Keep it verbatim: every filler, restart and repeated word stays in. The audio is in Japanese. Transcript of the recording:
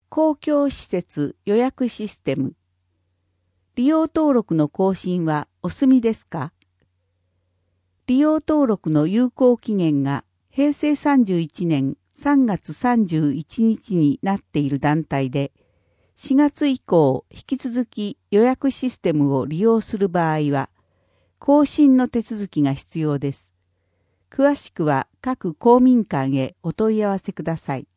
公共施設予約システム。利用登録の更新はお済みですか？利用登録の有効期限がへいせいさんじゅういちねんさんがつさんじゅういちにちになっている団体で、しがつ以降引き続き予約システムを利用する場合は、更新の手続きが必要です。詳しくは各公民館へお問い合わせください。